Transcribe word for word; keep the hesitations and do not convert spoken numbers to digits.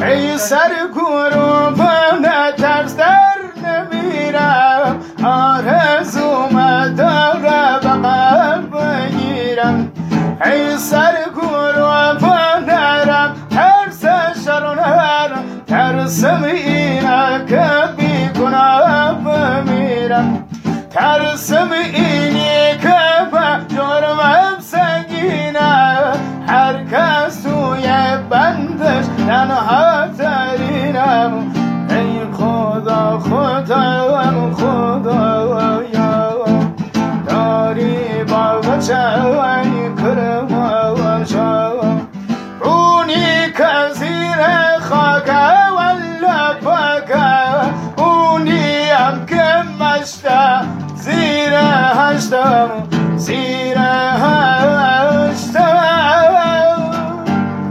ای سر گروبم نترس در نمیرم آرزوم داره بقل بگیرم ای سر گروبم نرم ترس شر نرم ترسم اینه که بی گناه بمیرم ترسم اینی که به جرمم سنگینه هر کس توی بندش تنها